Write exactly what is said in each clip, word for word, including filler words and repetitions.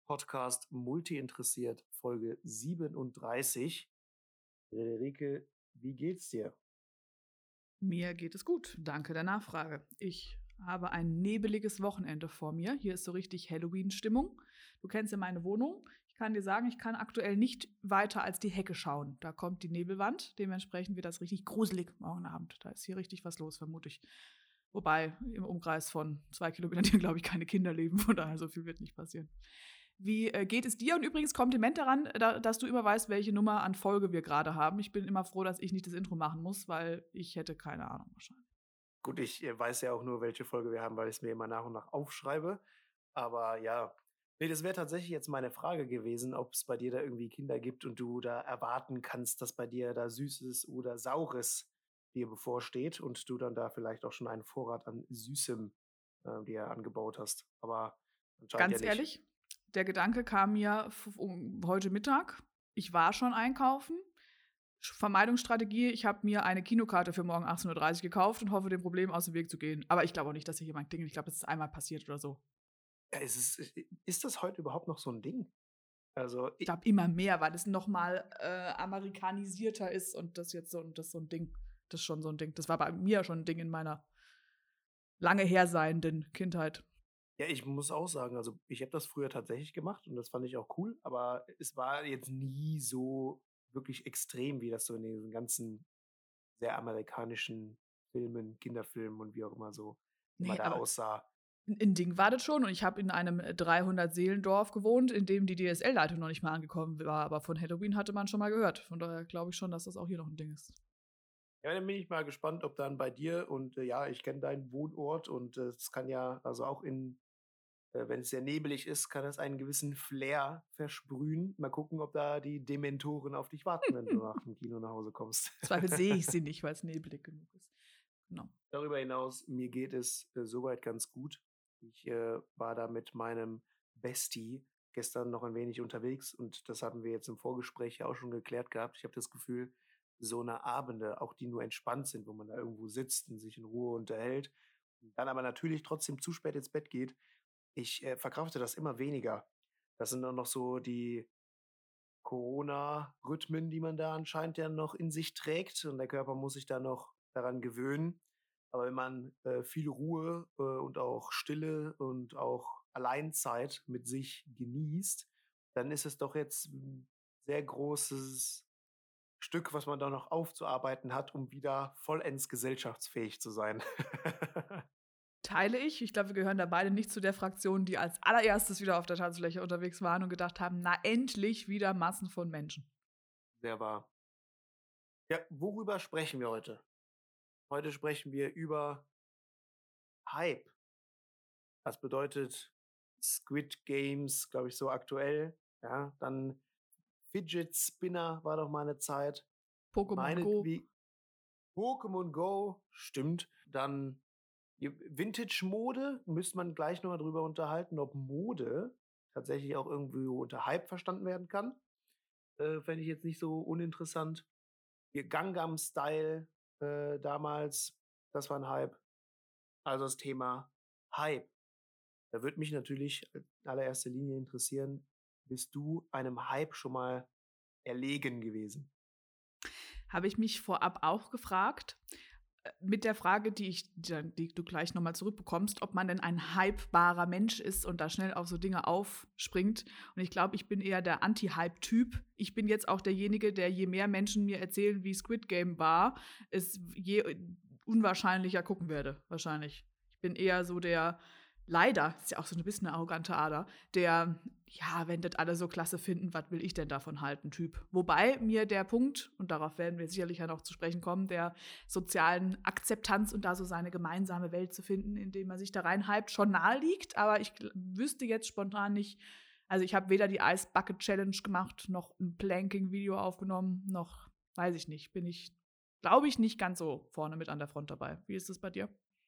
Podcast Multi-interessiert, Folge siebenunddreißig. Friederike, wie geht's dir? Mir geht es gut, danke der Nachfrage. Ich habe ein nebeliges Wochenende vor mir. Hier ist so richtig Halloween-Stimmung. Du kennst ja meine Wohnung. Ich kann dir sagen, ich kann aktuell nicht weiter als die Hecke schauen. Da kommt die Nebelwand. Dementsprechend wird das richtig gruselig morgen Abend. Da ist hier richtig was los, vermute ich. Wobei im Umkreis von zwei Kilometern hier, glaube ich, keine Kinder leben. Von daher, so viel wird nicht passieren. Wie äh, geht es dir? Und übrigens Kompliment daran, da, dass du immer weißt, welche Nummer an Folge wir gerade haben. Ich bin immer froh, dass ich nicht das Intro machen muss, weil ich hätte keine Ahnung wahrscheinlich. Gut, ich äh, weiß ja auch nur, welche Folge wir haben, weil ich es mir immer nach und nach aufschreibe. Aber ja, nee, das wäre tatsächlich jetzt meine Frage gewesen, ob es bei dir da irgendwie Kinder gibt und du da erwarten kannst, dass bei dir da Süßes oder Saures dir bevorsteht und du dann da vielleicht auch schon einen Vorrat an Süßem äh, dir angebaut hast. Aber anscheinend ja Ganz nicht. ehrlich, der Gedanke kam mir f- um, heute Mittag. Ich war schon einkaufen. Sch- Vermeidungsstrategie, ich habe mir eine Kinokarte für morgen achtzehn Uhr dreißig gekauft und hoffe, dem Problem aus dem Weg zu gehen. Aber ich glaube auch nicht, dass hier jemand klingelt. Ich glaube, das ist einmal passiert oder so. Ja, ist, es, ist das heute überhaupt noch so ein Ding? Also, Ich i glaube immer mehr, weil das noch mal äh, amerikanisierter ist und das jetzt so, und das so ein Ding. Das ist schon so ein Ding. Das war bei mir schon ein Ding in meiner lange her seienden Kindheit. ja, ich muss auch sagen, also, ich habe das früher tatsächlich gemacht und das fand ich auch cool, aber es war jetzt nie so wirklich extrem, wie das so in diesen ganzen sehr amerikanischen Filmen, Kinderfilmen und wie auch immer so immer Nee, da aber aussah. ein 'n Ding war das schon und ich habe in einem dreihundert-Seelendorf gewohnt, in dem die D S L-Leitung noch nicht mal angekommen war, aber von Halloween hatte man schon mal gehört. Von daher glaube ich schon, dass das auch hier noch ein Ding ist. Ja, dann bin ich mal gespannt, ob dann bei dir und, äh, ja, ich kenne deinen Wohnort und, äh, es kann ja also auch in äh, wenn es sehr nebelig ist, kann das einen gewissen Flair versprühen. Mal gucken, ob da die Dementoren auf dich warten, wenn du nach dem Kino nach Hause kommst. Im Zweifel sehe ich sie nicht, weil es nebelig genug ist. Genau. Darüber hinaus, mir geht es, äh, soweit ganz gut. Ich, äh, war da mit meinem Bestie gestern noch ein wenig unterwegs und das hatten wir jetzt im Vorgespräch ja auch schon geklärt gehabt. Ich habe das Gefühl, so 'ne Abende, auch die nur entspannt sind, wo man da irgendwo sitzt und sich in Ruhe unterhält und dann aber natürlich trotzdem zu spät ins Bett geht. Ich, äh, verkrafte das immer weniger. Das sind dann noch so die Corona-Rhythmen, die man da anscheinend ja noch in sich trägt und der Körper muss sich da noch daran gewöhnen. Aber wenn man, äh, viel Ruhe, äh, und auch Stille und auch Alleinzeit mit sich genießt, dann ist es doch jetzt 'n sehr großes Stück, was man da noch aufzuarbeiten hat, um wieder vollends gesellschaftsfähig zu sein. Teile ich. Ich glaube, wir gehören da beide nicht zu der Fraktion, die als Allererstes wieder auf der Tanzfläche unterwegs waren und gedacht haben: „Na, endlich wieder Massen von Menschen.“ Sehr wahr. Ja, worüber sprechen wir heute? Heute sprechen wir über Hype. Das bedeutet Squid Games, glaube ich, so aktuell. Ja, dann Fidget Spinner war doch mal 'ne Zeit. Pokémon Go. Meinetwie Pokémon Go, stimmt. Dann j Vintage-Mode, müsste man gleich noch mal drüber unterhalten, ob Mode tatsächlich auch irgendwie unter Hype verstanden werden kann. Äh, fände ich jetzt nicht so uninteressant. Ihr Gangnam Style, äh, damals, das war 'n Hype. Also das Thema Hype. Da würde mich natürlich in allererster Linie interessieren, bist du einem Hype schon mal erlegen gewesen? Habe ich mich vorab auch gefragt, äh, mit der Frage, die ich die die du gleich noch mal zurückbekommst, ob man denn ein hypebarer Mensch ist und da schnell auf so Dinge aufspringt. Und ich glaube, ich bin eher der Anti-Hype-Typ. Ich bin jetzt auch derjenige, der je mehr Menschen mir erzählen, wie Squid Game war, es je unwahrscheinlicher gucken werde, wahrscheinlich. Ich bin eher so der leider, ist ja auch so ein bisschen 'ne arrogante Ader, der ja, wenn das alle so klasse finden, was will ich denn davon halten, Typ. Wobei mir der Punkt, und darauf werden wir sicherlich ja noch zu sprechen kommen, der sozialen Akzeptanz und da so seine gemeinsame Welt zu finden, indem man sich da reinhypt, schon nahe liegt. Aber ich gl- wüsste jetzt spontan nicht, also ich habe weder die Ice Bucket Challenge gemacht, noch ein Planking-Video aufgenommen, noch, weiß ich nicht, bin ich, glaube ich, nicht ganz so vorne mit an der Front dabei. Wie ist es bei dir?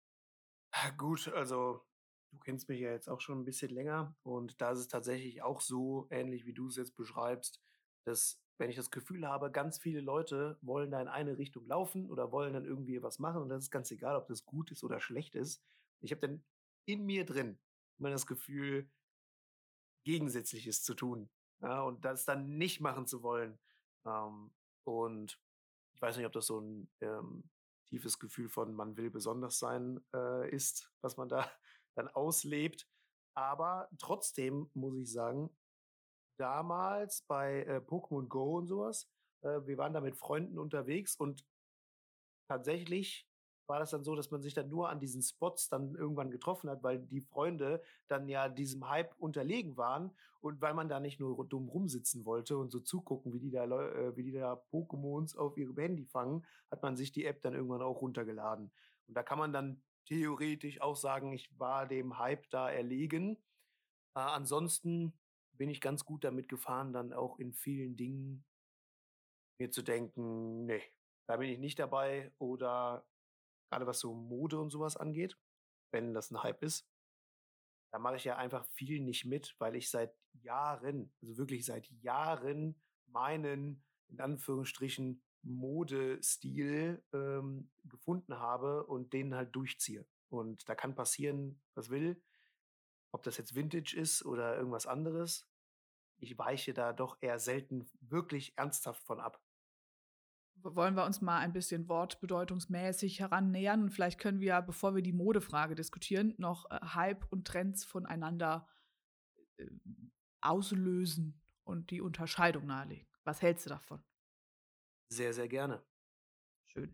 Ah, gut, also du kennst mich ja jetzt auch schon ein bisschen länger und da ist es tatsächlich auch so ähnlich, wie du es jetzt beschreibst, dass, wenn ich das Gefühl habe, ganz viele Leute wollen da in eine Richtung laufen oder wollen dann irgendwie was machen und das ist ganz egal, ob das gut ist oder schlecht ist. Ich habe dann in mir drin immer das Gefühl, Gegensätzliches zu tun, ja, und das dann nicht machen zu wollen. Ähm, und ich weiß nicht, ob das so ein ähm, tiefes Gefühl von man will besonders sein, äh, ist, was man da dann auslebt. Aber trotzdem muss ich sagen, damals bei, äh, Pokémon Go und sowas, äh, wir waren da mit Freunden unterwegs und tatsächlich war das dann so, dass man sich dann nur an diesen Spots dann irgendwann getroffen hat, weil die Freunde dann ja diesem Hype unterlegen waren und weil man da nicht nur ru dumm rumsitzen wollte und so zugucken, wie die da Leu äh, wie die da Pokémons auf ihrem Handy fangen, hat man sich die App dann irgendwann auch runtergeladen. Und da kann man dann theoretisch auch sagen, ich war dem Hype da erlegen. Äh, ansonsten bin ich ganz gut damit gefahren, dann auch in vielen Dingen mir zu denken: „Ne, da bin ich nicht dabei“, oder gerade was so Mode und sowas angeht, wenn das ein Hype ist, da mache ich ja einfach viel nicht mit, weil ich seit Jahren, also wirklich seit Jahren meinen, in Anführungsstrichen, Modestil, ähm, gefunden habe und den halt durchziehe. Und da kann passieren, was will, ob das jetzt Vintage ist oder irgendwas anderes. Ich weiche da doch eher selten wirklich ernsthaft von ab. W wollen wir uns mal ein bisschen wortbedeutungsmäßig herannähern? Und vielleicht können wir ja, bevor wir die Modefrage diskutieren, noch, äh, Hype und Trends voneinander, ähm, auslösen und die Unterscheidung nahelegen. Was hältst du davon? Sehr, sehr gerne. Schön.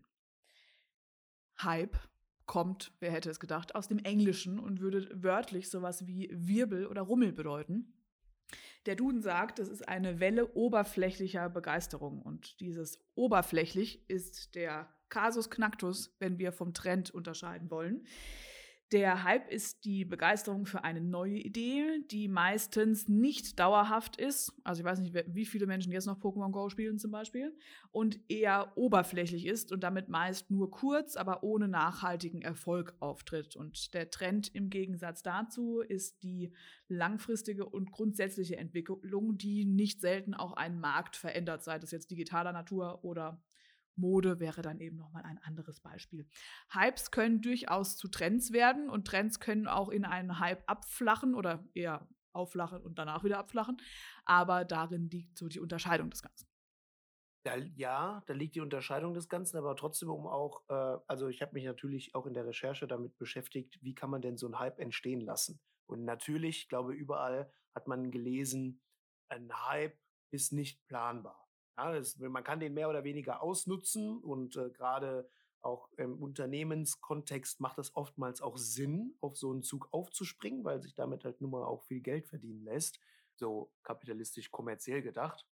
Hype kommt, wer hätte es gedacht, aus dem Englischen und würde wörtlich sowas wie Wirbel oder Rummel bedeuten. Der Duden sagt, es ist eine Welle oberflächlicher Begeisterung. Und dieses oberflächlich ist der Kasus Knacktus, wenn wir vom Trend unterscheiden wollen. Der Hype ist die Begeisterung für eine neue Idee, die meistens nicht dauerhaft ist. Also ich weiß nicht, wie viele Menschen jetzt noch Pokémon Go spielen zum Beispiel. Und eher oberflächlich ist und damit meist nur kurz, aber ohne nachhaltigen Erfolg auftritt. Und der Trend im Gegensatz dazu ist die langfristige und grundsätzliche Entwicklung, die nicht selten auch einen Markt verändert, sei das jetzt digitaler Natur oder Mode wäre dann eben nochmal ein anderes Beispiel. Hypes können durchaus zu Trends werden und Trends können auch in einen Hype abflachen oder eher aufflachen und danach wieder abflachen. Aber darin liegt so die Unterscheidung des Ganzen. Da ja, da liegt die Unterscheidung des Ganzen, aber trotzdem um auch äh, also, ich habe mich natürlich auch in der Recherche damit beschäftigt, wie kann man denn so 'n Hype entstehen lassen? Und natürlich, ich glaube, überall hat man gelesen, ein Hype ist nicht planbar. Ja, es man kann den mehr oder weniger ausnutzen und, äh, grade auch im Unternehmenskontext macht es oftmals auch Sinn, auf so 'n Zug aufzuspringen, weil sich damit halt nun mal auch viel Geld verdienen lässt, so kapitalistisch kommerziell gedacht.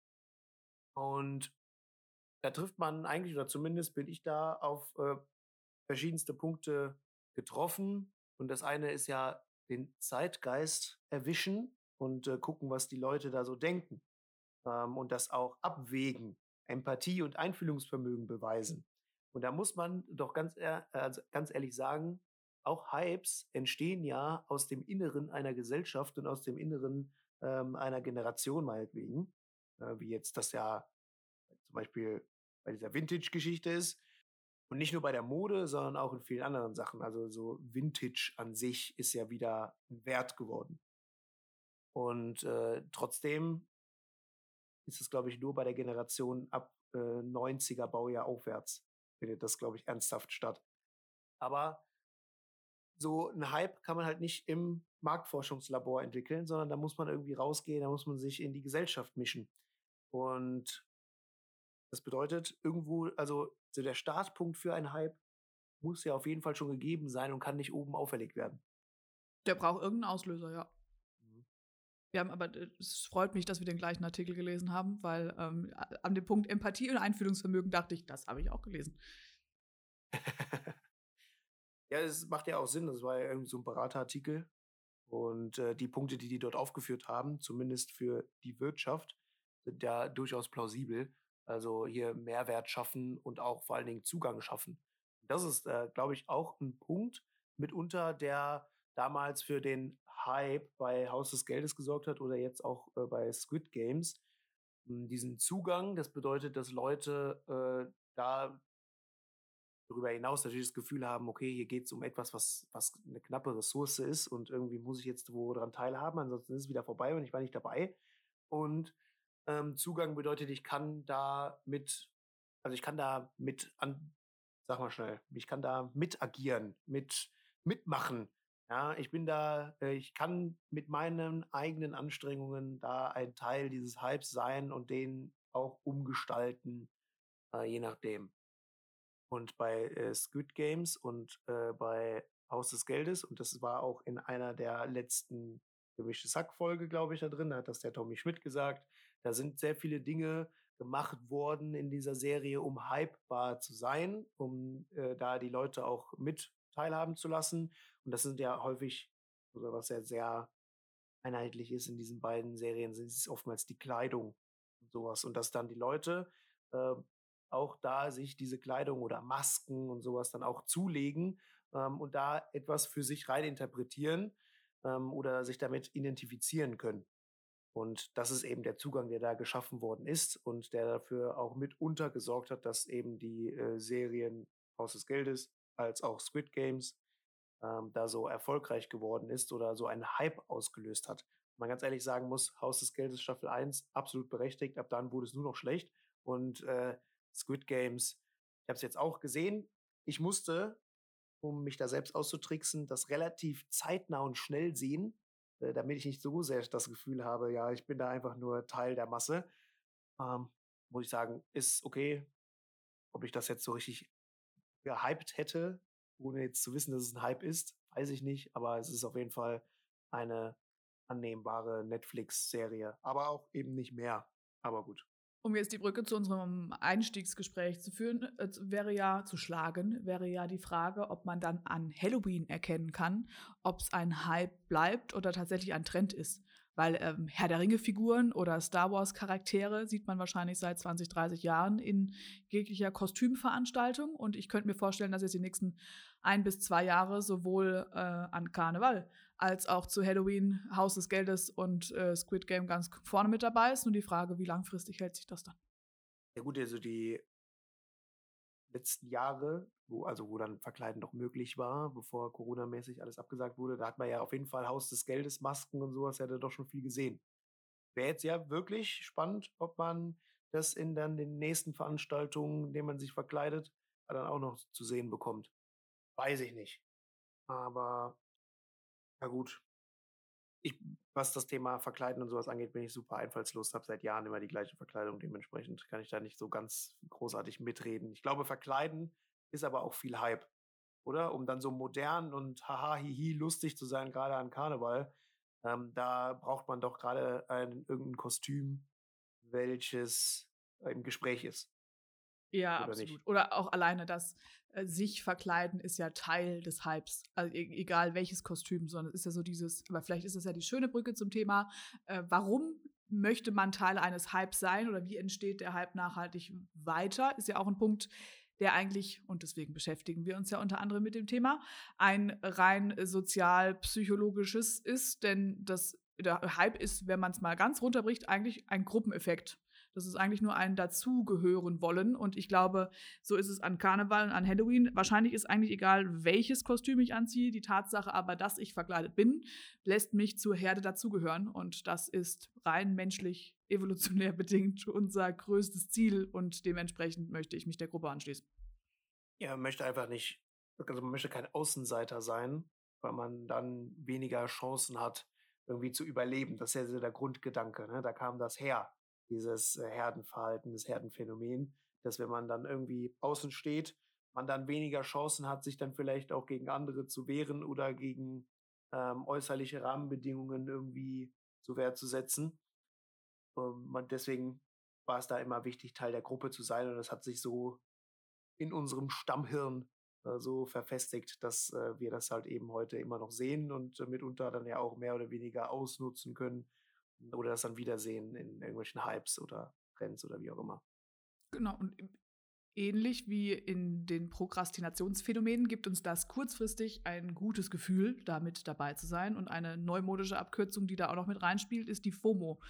Und da trifft man eigentlich oder zumindest bin ich da auf, äh, verschiedenste Punkte getroffen. Und das eine ist ja den Zeitgeist erwischen und, äh, gucken, was die Leute da so denken, ähm, und das auch abwägen, Empathie und Einfühlungsvermögen beweisen. Und da muss man doch ganz ehr also, ganz ehrlich sagen, auch Hypes entstehen ja aus dem Inneren einer Gesellschaft und aus dem Inneren, ähm, einer Generation meinetwegen, äh, wie jetzt das ja zum Beispiel bei dieser Vintage-Geschichte ist. Und nicht nur bei der Mode, sondern auch in vielen anderen Sachen. Also so Vintage an sich ist ja wieder 'n Wert geworden. Und, äh, trotzdem ist es, glaube ich, nur bei der Generation ab, äh, neunziger Baujahr aufwärts findet das, glaube ich, ernsthaft statt. Aber so 'n Hype kann man halt nicht im Marktforschungslabor entwickeln, sondern da muss man irgendwie rausgehen, da muss man sich in die Gesellschaft mischen. Und das bedeutet irgendwo also, so der Startpunkt für einen Hype muss ja auf jeden Fall schon gegeben sein und kann nicht oben auferlegt werden. Der braucht irgendeinen Auslöser, ja. Mhm. Wir haben aber äh, es freut mich, dass wir den gleichen Artikel gelesen haben, weil, ähm, a an dem Punkt Empathie und Einfühlungsvermögen dachte ich: „Das habe ich auch gelesen.“ Ja, es macht ja auch Sinn. Das war ja irgend so 'n Beraterartikel und, äh, die Punkte, die die dort aufgeführt haben, zumindest für die Wirtschaft, sind ja durchaus plausibel. Also, hier Mehrwert schaffen und auch vor allen Dingen Zugang schaffen. Das ist, äh, glaube ich, auch 'n Punkt mitunter, der damals für den Hype bei Haus des Geldes gesorgt hat oder jetzt auch, äh, bei Squid Games. Hm, diesen Zugang, das bedeutet, dass Leute, äh, da darüber hinaus natürlich das Gefühl haben, okay, hier geht es um etwas, was, was eine knappe Ressource ist und irgendwie muss ich jetzt wo dran teilhaben, ansonsten ist es wieder vorbei und ich war nicht dabei. Und ähm, Zugang bedeutet, ich kann da mit, also ich kann da mit an, sag mal schnell, ich kann da mit agieren, mit mitmachen. Ja, ich bin da, äh, ich kann mit meinen eigenen Anstrengungen da ein Teil dieses Hypes sein und den auch umgestalten, äh, je nachdem. Und bei, äh, Squid Games und, äh, bei Haus des Geldes und das war auch in einer der letzten Gemischtes Hack-Folge, glaube ich, da drin, da hat das der Tommy Schmidt gesagt. Da sind sehr viele Dinge gemacht worden in dieser Serie, um hypebar zu sein, um, äh, da die Leute auch mit teilhaben zu lassen. Und das sind ja häufig oder was ja sehr einheitlich ist in diesen beiden Serien, sind es oftmals die Kleidung und sowas. Und dass dann die Leute, äh, auch da sich diese Kleidung oder Masken und sowas dann auch zulegen, ähm, und da etwas für sich reininterpretieren, ähm, oder sich damit identifizieren können. Und das ist eben der Zugang, der da geschaffen worden ist und der dafür auch mitunter gesorgt hat, dass eben die, äh, Serien Haus des Geldes als auch Squid Games ähm, da so erfolgreich geworden ist oder so einen Hype ausgelöst hat. Man ganz ehrlich sagen muss, Haus des Geldes Staffel eins absolut berechtigt, ab dann wurde es nur noch schlecht und, äh, Squid Games, ich habe es jetzt auch gesehen. Ich musste, um mich da selbst auszutricksen, das relativ zeitnah und schnell sehen, äh, damit ich nicht so sehr das Gefühl habe, ja, ich bin da einfach nur Teil der Masse. Ähm, Muss ich sagen, ist okay. Ob ich das jetzt so richtig gehypt hätte, ohne jetzt zu wissen, dass es ein Hype ist, weiß ich nicht, aber es ist auf jeden Fall eine annehmbare Netflix-Serie, aber auch eben nicht mehr. Aber gut. Um jetzt die Brücke zu unserem Einstiegsgespräch zu führen, äh, wäre ja zu schlagen, wäre ja die Frage, ob man dann an Halloween erkennen kann, ob es ein Hype bleibt oder tatsächlich ein Trend ist. Weil ähm, Herr der Ringe-Figuren oder Star Wars-Charaktere sieht man wahrscheinlich seit zwanzig, dreißig Jahren in jeglicher Kostümveranstaltung. Und ich könnte mir vorstellen, dass jetzt die nächsten ein bis zwei Jahre sowohl äh, an Karneval als auch zu Halloween Haus des Geldes und äh, Squid Game ganz vorne mit dabei ist. Nur die Frage, wie langfristig hält sich das dann? Ja gut, also die letzten Jahre, wo also wo dann Verkleiden noch möglich war, bevor coronamäßig alles abgesagt wurde, da hat man ja auf jeden Fall Haus des Geldes, Masken und sowas, ja da doch schon viel gesehen. Wäre jetzt ja wirklich spannend, ob man das in dann den nächsten Veranstaltungen, in denen man sich verkleidet, dann auch noch zu sehen bekommt. Weiß ich nicht. Aber ja gut. Ich was das Thema Verkleiden und sowas angeht, bin ich super einfallslos, habe seit Jahren immer die gleiche Verkleidung. Dementsprechend kann ich da nicht so ganz großartig mitreden. Ich glaube, Verkleiden ist aber auch viel Hype, oder? Um dann so modern und haha, hihi lustig zu sein, gerade an Karneval. Ähm, da braucht man doch gerade ein irgendein Kostüm, welches im Gespräch ist, Ja, oder nicht? absolut. Oder auch alleine das äh, sich verkleiden ist ja Teil des Hypes. Also e egal welches Kostüm, sondern es ist ja so dieses, aber vielleicht ist das ja die schöne Brücke zum Thema, äh, warum möchte man Teil eines Hypes sein oder wie entsteht der Hype nachhaltig weiter, ist ja auch ein Punkt, der eigentlich, und deswegen beschäftigen wir uns ja unter anderem mit dem Thema, ein rein sozial-psychologisches ist, denn das, der Hype ist, wenn man es mal ganz runterbricht, eigentlich ein Gruppeneffekt. Das ist eigentlich nur ein Dazugehören wollen. Und ich glaube, so ist es an Karneval und an Halloween. Wahrscheinlich ist eigentlich egal, welches Kostüm ich anziehe. Die Tatsache aber, dass ich verkleidet bin, lässt mich zur Herde dazugehören. Und das ist rein menschlich, evolutionär bedingt unser größtes Ziel. Und dementsprechend möchte ich mich der Gruppe anschließen. Ja, man möchte einfach nicht also man möchte kein Außenseiter sein, weil man dann weniger Chancen hat, irgendwie zu überleben. Das ist ja so der Grundgedanke, ne? Da kam das her, dieses, äh, Herdenverhalten, das Herdenphänomen, dass wenn man dann irgendwie außen steht, man dann weniger Chancen hat, sich dann vielleicht auch gegen andere zu wehren oder gegen, ähm, äußerliche Rahmenbedingungen irgendwie zur Wehr zu setzen. Ähm, man deswegen war es da immer wichtig, Teil der Gruppe zu sein und das hat sich so in unserem Stammhirn äh, so verfestigt, dass äh, wir das halt eben heute immer noch sehen und äh, mitunter dann ja auch mehr oder weniger ausnutzen können oder das dann wiedersehen in irgendwelchen Hypes oder Trends oder wie auch immer. Genau. Und ähnlich wie in den Prokrastinationsphänomenen gibt uns das kurzfristig ein gutes Gefühl, damit dabei zu sein. Und eine neumodische Abkürzung, die da auch noch mit reinspielt, ist die FOMO.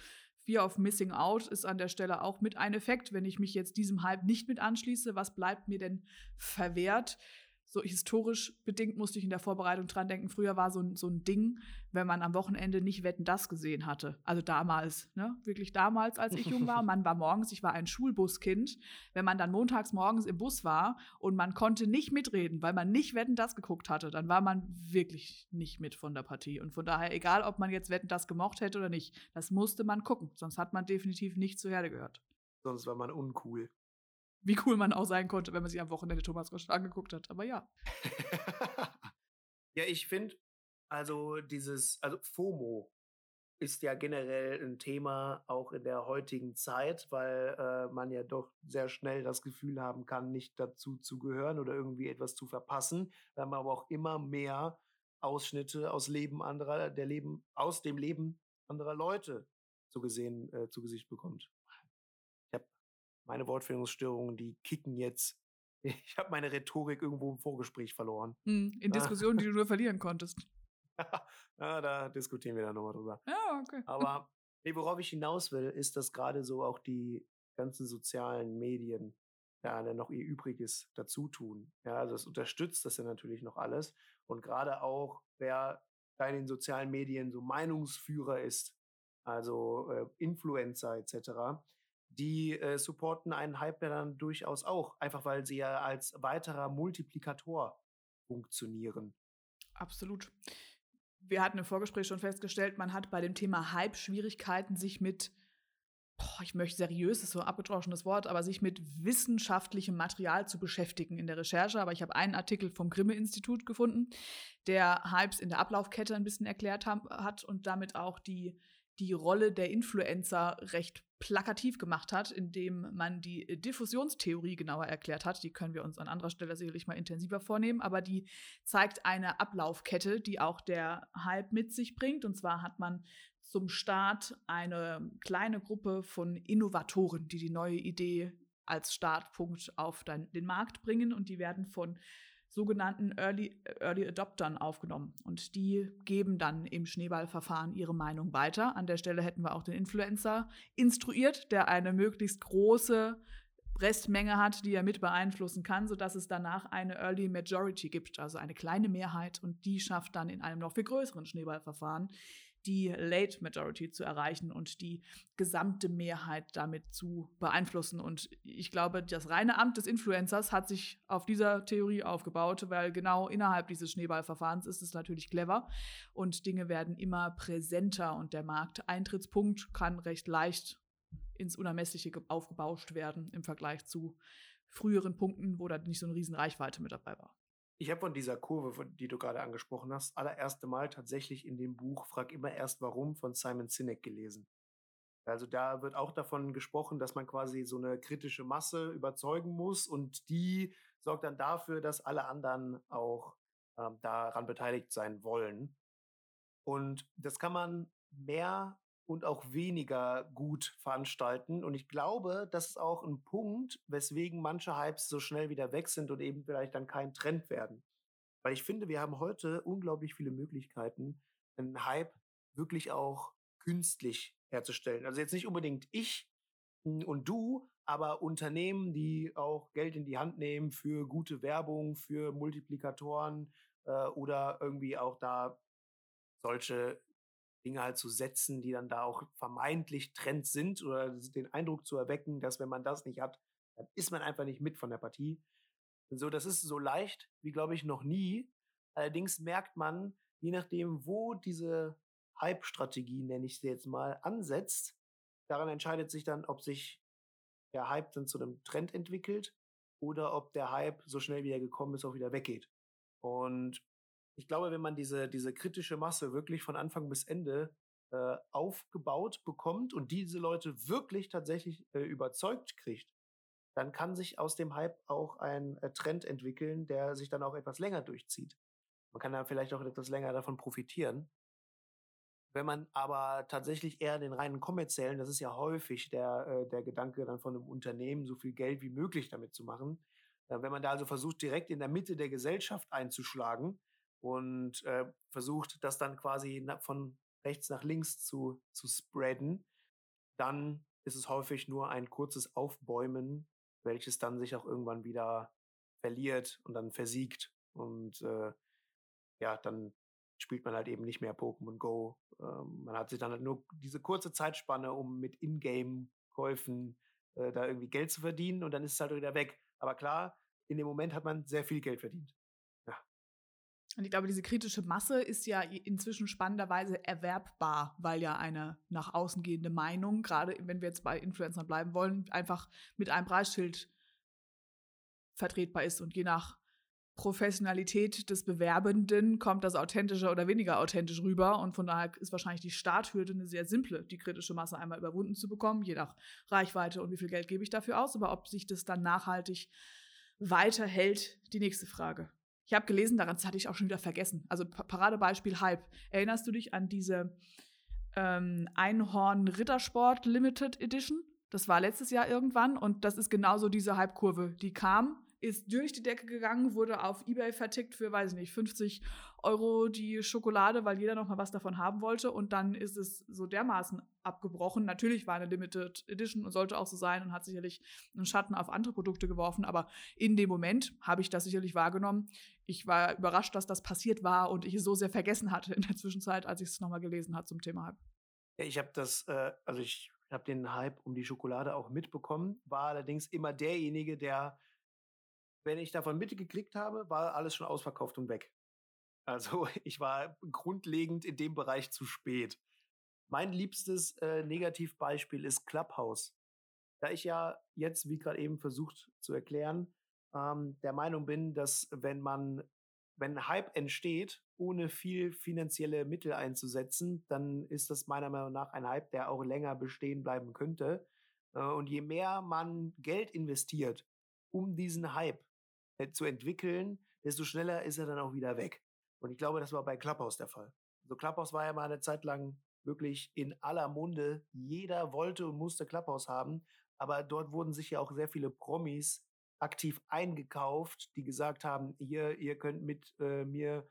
Fear of Missing Out ist an der Stelle auch mit ein Effekt. Wenn ich mich jetzt diesem Hype nicht mit anschließe, was bleibt mir denn verwehrt? So historisch bedingt musste ich in der Vorbereitung dran denken, früher war so ein, so ein Ding, wenn man am Wochenende nicht Wetten, das gesehen hatte. Also damals, ne? Wirklich damals, als ich jung war. Man war morgens, ich war ein Schulbuskind. Wenn man dann montags morgens im Bus war und man konnte nicht mitreden, weil man nicht Wetten, das geguckt hatte, dann war man wirklich nicht mit von der Partie. Und von daher, egal, ob man jetzt Wetten, das gemocht hätte oder nicht, das musste man gucken. Sonst hat man definitiv nicht zur Herde gehört. Sonst war man uncool. Wie cool man auch sein konnte, wenn man sich am Wochenende Thomas Gottschalk angeguckt hat. Aber ja. Ja, ich finde, also dieses, also FOMO ist ja generell ein Thema auch in der heutigen Zeit, weil äh, man ja doch sehr schnell das Gefühl haben kann, nicht dazu zu gehören oder irgendwie etwas zu verpassen, weil man aber auch immer mehr Ausschnitte aus Leben anderer, der Leben, aus dem Leben anderer Leute so gesehen äh, zu Gesicht bekommt. Ich habe meine Wortfindungsstörungen, die kicken jetzt. Ich habe meine Rhetorik irgendwo im Vorgespräch verloren. In Diskussionen, die du nur verlieren konntest. Ja, da diskutieren wir dann nochmal drüber. Ja, okay. Aber nee, worauf ich hinaus will, ist, dass gerade so auch die ganzen sozialen Medien da dann noch ihr Übriges dazu tun. Ja, also das unterstützt das ja natürlich noch alles. Und gerade auch, wer da in den sozialen Medien so Meinungsführer ist, also äh, Influencer et cetera, die äh, supporten einen Hype ja dann durchaus auch, einfach weil sie ja als weiterer Multiplikator funktionieren. Absolut. Wir hatten im Vorgespräch schon festgestellt, man hat bei dem Thema Hype Schwierigkeiten, sich mit, boah, ich möchte seriös, ist so ein abgedroschenes Wort, aber sich mit wissenschaftlichem Material zu beschäftigen in der Recherche. Aber ich habe einen Artikel vom Grimme-Institut gefunden, der Hypes in der Ablaufkette ein bisschen erklärt haben, hat und damit auch die, die Rolle der Influencer recht plakativ gemacht hat, indem man die Diffusionstheorie genauer erklärt hat. Die können wir uns an anderer Stelle sicherlich mal intensiver vornehmen, aber die zeigt eine Ablaufkette, die auch der Hype mit sich bringt. Und zwar hat man zum Start eine kleine Gruppe von Innovatoren, die die neue Idee als Startpunkt auf den Markt bringen, und die werden von sogenannten Early, Early Adoptern aufgenommen. Und die geben dann im Schneeballverfahren ihre Meinung weiter. An der Stelle hätten wir auch den Influencer instruiert, der eine möglichst große Restmenge hat, die er mit beeinflussen kann, sodass es danach eine Early Majority gibt, also eine kleine Mehrheit. Und die schafft dann in einem noch viel größeren Schneeballverfahren die Late Majority zu erreichen und die gesamte Mehrheit damit zu beeinflussen. Und ich glaube, das reine Amt des Influencers hat sich auf dieser Theorie aufgebaut, weil genau innerhalb dieses Schneeballverfahrens ist es natürlich clever und Dinge werden immer präsenter und der Markteintrittspunkt kann recht leicht ins Unermessliche aufgebauscht werden im Vergleich zu früheren Punkten, wo da nicht so eine riesen Reichweite mit dabei war. Ich habe von dieser Kurve, die du gerade angesprochen hast, allererste Mal tatsächlich in dem Buch Frag immer erst warum von Simon Sinek gelesen. Also da wird auch davon gesprochen, dass man quasi so eine kritische Masse überzeugen muss und die sorgt dann dafür, dass alle anderen auch ähm, daran beteiligt sein wollen. Und das kann man mehr und auch weniger gut veranstalten. Und ich glaube, das ist auch ein Punkt, weswegen manche Hypes so schnell wieder weg sind und eben vielleicht dann kein Trend werden. Weil ich finde, wir haben heute unglaublich viele Möglichkeiten, einen Hype wirklich auch künstlich herzustellen. Also jetzt nicht unbedingt ich und du, aber Unternehmen, die auch Geld in die Hand nehmen für gute Werbung, für Multiplikatoren äh, oder irgendwie auch da solche Dinge halt zu setzen, die dann da auch vermeintlich Trends sind oder den Eindruck zu erwecken, dass wenn man das nicht hat, dann ist man einfach nicht mit von der Partie. Und so, das ist so leicht wie, glaube ich, noch nie. Allerdings merkt man, je nachdem, wo diese Hype-Strategie, nenne ich sie jetzt mal, ansetzt, daran entscheidet sich dann, ob sich der Hype dann zu einem Trend entwickelt oder ob der Hype so schnell wie er gekommen ist, auch wieder weggeht. Und ich glaube, wenn man diese, diese kritische Masse wirklich von Anfang bis Ende äh, aufgebaut bekommt und diese Leute wirklich tatsächlich äh, überzeugt kriegt, dann kann sich aus dem Hype auch ein äh, Trend entwickeln, der sich dann auch etwas länger durchzieht. Man kann dann vielleicht auch etwas länger davon profitieren. Wenn man aber tatsächlich eher den reinen kommerziellen, das ist ja häufig der, äh, der Gedanke dann von einem Unternehmen, so viel Geld wie möglich damit zu machen. Äh, wenn man da also versucht, direkt in der Mitte der Gesellschaft einzuschlagen und äh, versucht, das dann quasi na, von rechts nach links zu, zu spreaden, dann ist es häufig nur ein kurzes Aufbäumen, welches dann sich auch irgendwann wieder verliert und dann versiegt. Und äh, ja, dann spielt man halt eben nicht mehr Pokémon Go. Ähm, man hat sich dann halt nur diese kurze Zeitspanne, um mit Ingame-Käufen äh, da irgendwie Geld zu verdienen und dann ist es halt wieder weg. Aber klar, in dem Moment hat man sehr viel Geld verdient. Ja. Und ich glaube, diese kritische Masse ist ja inzwischen spannenderweise erwerbbar, weil ja eine nach außen gehende Meinung, gerade wenn wir jetzt bei Influencern bleiben wollen, einfach mit einem Preisschild vertretbar ist. Und je nach Professionalität des Bewerbenden kommt das authentischer oder weniger authentisch rüber. Und von daher ist wahrscheinlich die Starthürde eine sehr simple, die kritische Masse einmal überwunden zu bekommen, je nach Reichweite und wie viel Geld gebe ich dafür aus. Aber ob sich das dann nachhaltig weiterhält, die nächste Frage. Ich habe gelesen, daran das hatte ich auch schon wieder vergessen. Also Paradebeispiel Hype. Erinnerst du dich an diese ähm, Einhorn-Rittersport Limited Edition? Das war letztes Jahr irgendwann und das ist genauso diese Hype-Kurve. Die kam, ist durch die Decke gegangen, wurde auf eBay vertickt für, weiß ich nicht, fünfzig Euro die Schokolade, weil jeder noch mal was davon haben wollte. Und dann ist es so dermaßen abgebrochen. Natürlich war eine Limited Edition und sollte auch so sein und hat sicherlich einen Schatten auf andere Produkte geworfen. Aber in dem Moment habe ich das sicherlich wahrgenommen. Ich war überrascht, dass das passiert war und ich es so sehr vergessen hatte in der Zwischenzeit, als ich es nochmal gelesen habe zum Thema Hype. Ja, ich habe das, äh, also ich habe den Hype um die Schokolade auch mitbekommen, war allerdings immer derjenige, der, wenn ich davon mitgekriegt habe, war alles schon ausverkauft und weg. Also ich war grundlegend in dem Bereich zu spät. Mein liebstes äh, Negativbeispiel ist Clubhouse. Da ich ja jetzt, wie gerade eben versucht zu erklären, ähm, der Meinung bin, dass wenn man, wenn Hype entsteht, ohne viel finanzielle Mittel einzusetzen, dann ist das meiner Meinung nach ein Hype, der auch länger bestehen bleiben könnte. Äh, und je mehr man Geld investiert, um diesen Hype äh, zu entwickeln, desto schneller ist er dann auch wieder weg. Und ich glaube, das war bei Clubhouse der Fall. Also Clubhouse war ja mal eine Zeit lang wirklich in aller Munde. Jeder wollte und musste Clubhouse haben. Aber dort wurden sich ja auch sehr viele Promis aktiv eingekauft, die gesagt haben, hier, ihr könnt mit äh, mir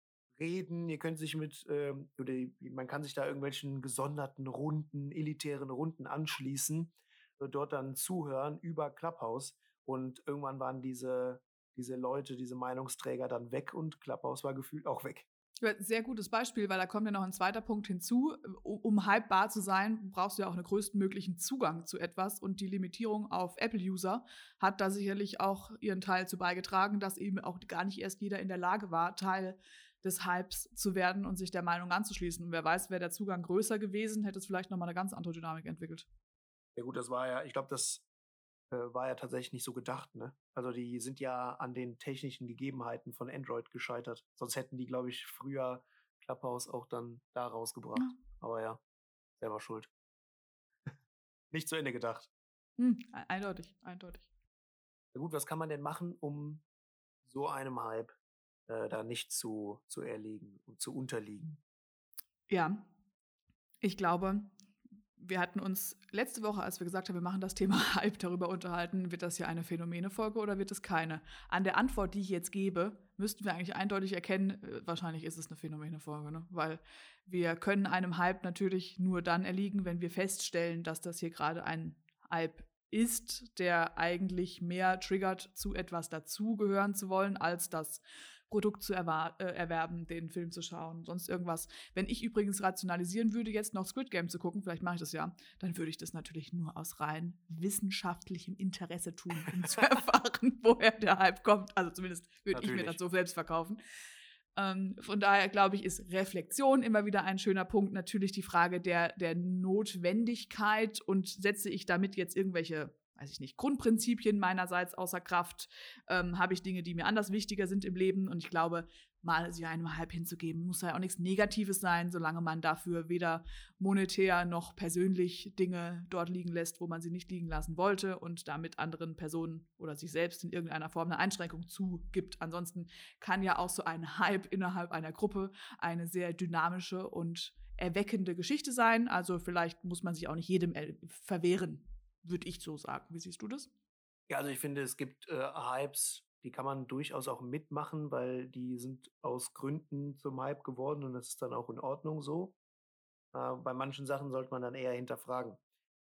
reden, ihr könnt sich mit, ähm, oder man kann sich da irgendwelchen gesonderten Runden, elitären Runden anschließen, äh, dort dann zuhören über Clubhouse. Und irgendwann waren diese, diese Leute, diese Meinungsträger dann weg und Clubhouse war gefühlt auch weg. Sehr gutes Beispiel, weil da kommt ja noch ein zweiter Punkt hinzu. Um hypebar zu sein, brauchst du ja auch einen größtmöglichen Zugang zu etwas. Und die Limitierung auf Apple-User hat da sicherlich auch ihren Teil zu beigetragen, dass eben auch gar nicht erst jeder in der Lage war, Teil des Hypes zu werden und sich der Meinung anzuschließen. Und wer weiß, wäre der Zugang größer gewesen, hätte es vielleicht nochmal eine ganz andere Dynamik entwickelt. Ja gut, das war ja, ich glaube, das äh, war ja tatsächlich nicht so gedacht, ne? Also die sind ja an den technischen Gegebenheiten von Android gescheitert. Sonst hätten die, glaube ich, früher Clubhouse auch dann da rausgebracht. Ja. Aber ja, selber schuld. Nicht zu Ende gedacht. Hm, e- eindeutig, eindeutig. Ja gut, was kann man denn machen, um so einem Hype äh, da nicht zu, zu erlegen und zu unterliegen? Ja, ich glaube, wir hatten uns letzte Woche, als wir gesagt haben, wir machen das Thema Hype, darüber unterhalten, wird das hier eine Phänomene-Folge oder wird es keine? An der Antwort, die ich jetzt gebe, müssten wir eigentlich eindeutig erkennen, äh, wahrscheinlich ist es eine Phänomene-Folge, ne? Weil wir können einem Hype natürlich nur dann erliegen, wenn wir feststellen, dass das hier gerade ein Hype ist, der eigentlich mehr triggert, zu etwas dazugehören zu wollen, als das Produkt zu erwa- äh, erwerben, den Film zu schauen, sonst irgendwas. Wenn ich übrigens rationalisieren würde, jetzt noch Squid Game zu gucken, vielleicht mache ich das ja, dann würde ich das natürlich nur aus rein wissenschaftlichem Interesse tun, um zu erfahren, woher der Hype kommt. Also zumindest würde ich mir Natürlich. das so selbst verkaufen. Ähm, von daher glaube ich, ist Reflexion immer wieder ein schöner Punkt. Natürlich die Frage der, der Notwendigkeit und setze ich damit jetzt irgendwelche, weiß ich nicht, Grundprinzipien meinerseits außer Kraft? Ähm, habe ich Dinge, die mir anders wichtiger sind im Leben? Und ich glaube, mal sich einem Hype hinzugeben, muss ja auch nichts Negatives sein, solange man dafür weder monetär noch persönlich Dinge dort liegen lässt, wo man sie nicht liegen lassen wollte und damit anderen Personen oder sich selbst in irgendeiner Form eine Einschränkung zugibt. Ansonsten kann ja auch so ein Hype innerhalb einer Gruppe eine sehr dynamische und erweckende Geschichte sein. Also vielleicht muss man sich auch nicht jedem verwehren, würde ich so sagen. Wie siehst du das? Ja, also ich finde, es gibt äh, Hypes, die kann man durchaus auch mitmachen, weil die sind aus Gründen zum Hype geworden und das ist dann auch in Ordnung so. Äh, bei manchen Sachen sollte man dann eher hinterfragen.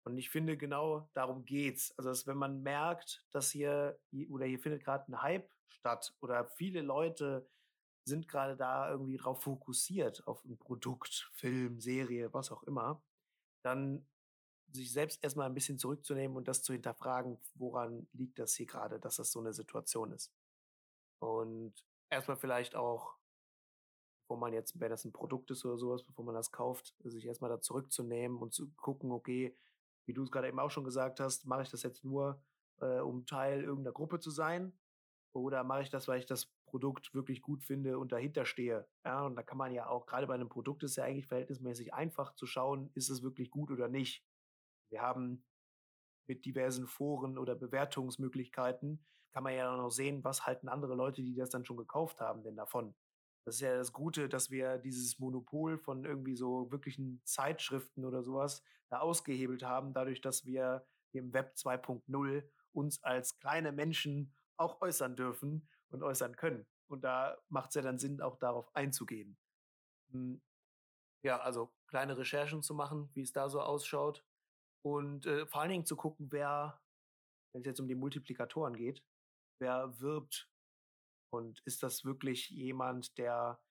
Und ich finde, genau darum geht's. Also, dass wenn man merkt, dass hier j oder hier findet gerade ein Hype statt oder viele Leute sind gerade da irgendwie drauf fokussiert, auf ein Produkt, Film, Serie, was auch immer, dann sich selbst erst mal 'n bisschen zurückzunehmen und das zu hinterfragen: „Woran liegt das hier gerade, dass das so eine Situation ist?“ Und erstmal vielleicht auch, bevor man jetzt, wenn das ein Produkt ist oder sowas, bevor man das kauft, sich erstmal da zurückzunehmen und zu gucken: „Okay“, wie du es gerade eben auch schon gesagt hast: „Mache ich das jetzt nur, äh, um Teil irgendeiner Gruppe zu sein oder mache ich das, weil ich das Produkt wirklich gut finde und dahinter stehe?“ Ja, und da kann man ja auch gerade bei einem Produkt ist ja eigentlich verhältnismäßig einfach zu schauen, ist es wirklich gut oder nicht. Wir haben mit diversen Foren oder Bewertungsmöglichkeiten kann man ja auch noch sehen, was halten andere Leute, die das dann schon gekauft haben, denn davon. Das ist ja das Gute, dass wir dieses Monopol von irgendwie so wirklichen Zeitschriften oder sowas da ausgehebelt haben, dadurch, dass wir im Web zwei Punkt null uns als kleine Menschen auch äußern dürfen und äußern können. Und da macht es ja dann Sinn, auch darauf einzugehen. Hm, ja, also kleine Recherchen zu machen, wie es da so ausschaut und, äh, vor allen Dingen zu gucken, wer wenn es jetzt um die Multiplikatoren geht, wer wirbt und ist das wirklich jemand, der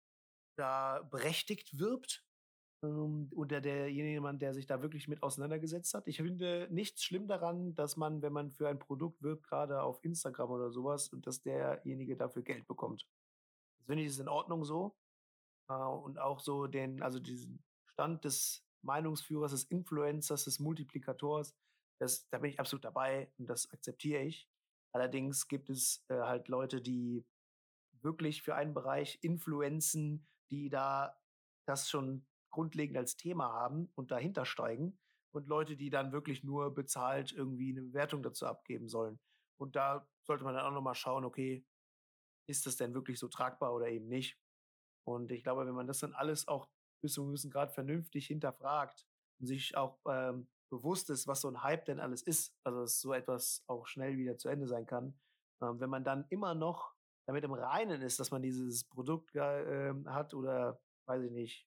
da berechtigt wirbt, ähm, oder der jemand, der sich da wirklich mit auseinandergesetzt hat? Ich finde nichts schlimm daran, dass man, wenn man für ein Produkt wirbt, gerade auf Instagram oder sowas, und dass derjenige dafür Geld bekommt. Das finde ich, ist in Ordnung so. Äh, und auch so den also diesen Stand des Meinungsführers, des Influencers, des Multiplikators, das da bin ich absolut dabei und das akzeptiere ich. Allerdings gibt es, äh, halt Leute, die wirklich für einen Bereich influenzen, die da das schon grundlegend als Thema haben und dahinter steigen und Leute, die dann wirklich nur bezahlt irgendwie eine Bewertung dazu abgeben sollen. Und da sollte man dann auch noch mal schauen: „Okay, ist das denn wirklich so tragbar oder eben nicht?“ Und ich glaube, wenn man das dann alles auch bis zu 'nem gewissen Grad vernünftig hinterfragt und sich auch, ähm, bewusst ist, was so 'n Hype denn alles ist, also, dass so etwas auch schnell wieder zu Ende sein kann. Ähm, wenn man dann immer noch damit im Reinen ist, dass man dieses Produkt ga ähm, hat oder, weiß ich nicht,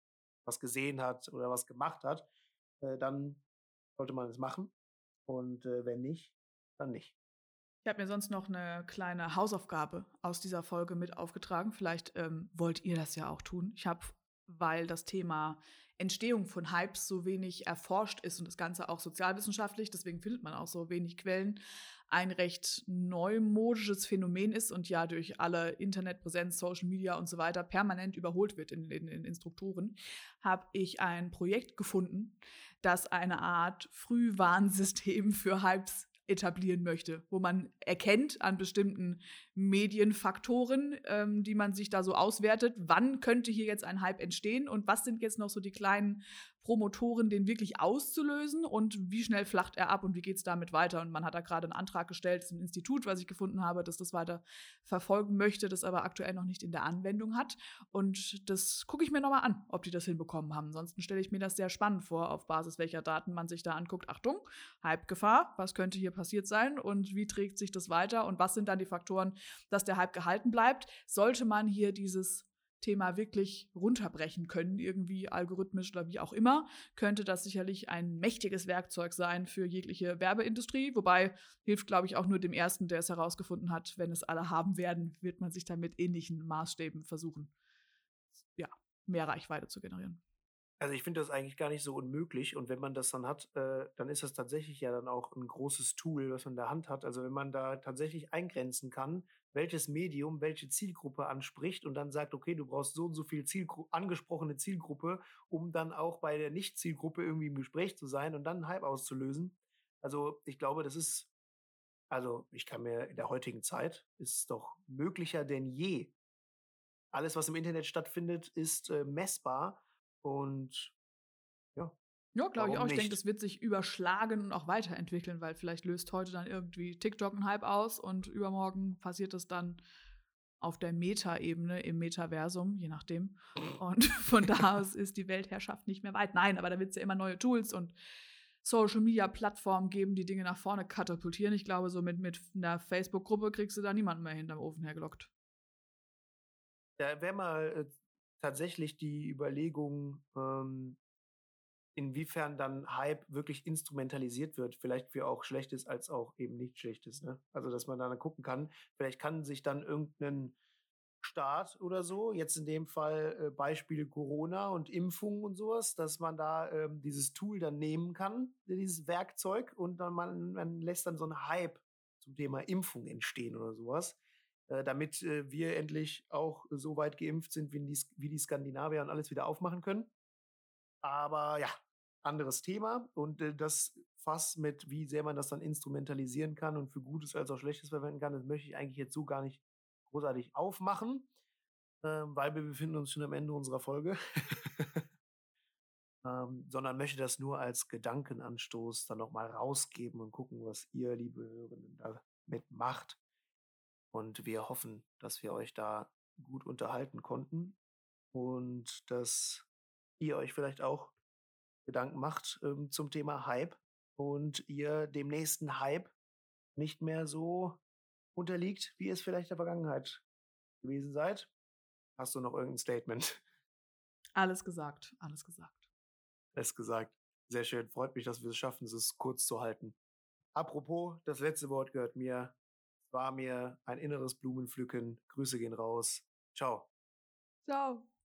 was gesehen hat oder was gemacht hat, äh, dann sollte man es machen und, äh, wenn nicht, dann nicht. Ich habe mir sonst noch eine kleine Hausaufgabe aus dieser Folge mit aufgetragen. Vielleicht, ähm, wollt ihr das ja auch tun. Ich habe, weil das Thema Entstehung von Hypes so wenig erforscht ist und das Ganze auch sozialwissenschaftlich, deswegen findet man auch so wenig Quellen, ein recht neumodisches Phänomen ist und ja durch alle Internetpräsenz, Social Media und so weiter permanent überholt wird in in in in Strukturen, habe ich ein Projekt gefunden, das eine Art Frühwarnsystem für Hypes etablieren möchte, wo man erkennt an bestimmten Medienfaktoren, ähm, die man sich da so auswertet, wann könnte hier jetzt ein Hype entstehen und was sind jetzt noch so die kleinen Promotoren, den wirklich auszulösen und wie schnell flacht er ab und wie geht es damit weiter. Und man hat da gerade einen Antrag gestellt, das ist ein Institut, was ich gefunden habe, das das weiter verfolgen möchte, das aber aktuell noch nicht in der Anwendung hat. Und das gucke ich mir nochmal an, ob die das hinbekommen haben. Ansonsten stelle ich mir das sehr spannend vor, auf Basis welcher Daten man sich da anguckt. Achtung, Hype-Gefahr, was könnte hier passiert sein und wie trägt sich das weiter und was sind dann die Faktoren, dass der Hype gehalten bleibt? Sollte man hier dieses Thema wirklich runterbrechen können, irgendwie algorithmisch oder wie auch immer, könnte das sicherlich ein mächtiges Werkzeug sein für jegliche Werbeindustrie. Wobei hilft, glaube ich, auch nur dem Ersten, der es herausgefunden hat. Wenn es alle haben werden, wird man sich dann mit ähnlichen Maßstäben versuchen, ja, mehr Reichweite zu generieren. Also, ich finde das eigentlich gar nicht so unmöglich und wenn man das dann hat, äh, dann ist das tatsächlich ja dann auch ein großes Tool, was man in der Hand hat. Also, wenn man da tatsächlich eingrenzen kann, welches Medium welche Zielgruppe anspricht und dann sagt: „Okay, du brauchst so und so viel Zielgru angesprochene Zielgruppe, um dann auch bei der Nicht-Zielgruppe irgendwie im Gespräch zu sein und dann 'n Hype auszulösen.“ Also, ich glaube, das ist also, ich kann mir in der heutigen Zeit ist es doch möglicher denn je. Alles, was im Internet stattfindet, ist, äh, messbar und ja, Ja, glaube ich warum auch. Ich denke, nicht? das wird sich überschlagen und auch weiterentwickeln, weil vielleicht löst heute dann irgendwie TikTok einen Hype aus und übermorgen passiert es dann auf der Meta-Ebene, im Metaversum, je nachdem. Und von da aus ist die Weltherrschaft nicht mehr weit. Nein, aber da wird es ja immer neue Tools und Social-Media-Plattformen geben, die Dinge nach vorne katapultieren. Ich glaube, so mit, mit einer Facebook-Gruppe kriegst du da niemanden mehr hinterm Ofen hergelockt. Da wäre mal, äh, tatsächlich die Überlegung, ähm, inwiefern dann Hype wirklich instrumentalisiert wird, vielleicht für auch Schlechtes als auch eben nicht Schlechtes, ne? Also, dass man dann gucken kann, vielleicht kann sich dann irgendein Staat oder so, jetzt in dem Fall, äh, Beispiel Corona und Impfungen und sowas, dass man da, ähm, dieses Tool dann nehmen kann, dieses Werkzeug und dann man man lässt dann so 'n Hype zum Thema Impfung entstehen oder sowas, äh, damit, äh, wir endlich auch so weit geimpft sind wie die wie die Skandinavier und alles wieder aufmachen können. Aber ja, anderes Thema und, äh, das Fass mit, wie sehr man das dann instrumentalisieren kann und für Gutes als auch Schlechtes verwenden kann, das möchte ich eigentlich jetzt so gar nicht großartig aufmachen, ähm, weil wir befinden uns schon am Ende unserer Folge. Ähm, sondern möchte das nur als Gedankenanstoß dann noch mal rausgeben und gucken, was ihr, liebe Hörenden, damit macht. Und wir hoffen, dass wir euch da gut unterhalten konnten und dass ihr euch vielleicht auch Gedanken macht, ähm, zum Thema Hype und ihr dem nächsten Hype nicht mehr so unterliegt, wie es vielleicht in der Vergangenheit gewesen seid. Hast du noch irgend 'n Statement? Alles gesagt, alles gesagt. Alles gesagt. Sehr schön. Freut mich, dass wir es schaffen, es kurz zu halten. Apropos, das letzte Wort gehört mir. War mir ein inneres Blumenpflücken. Grüße gehen raus. Tschau. Tschau.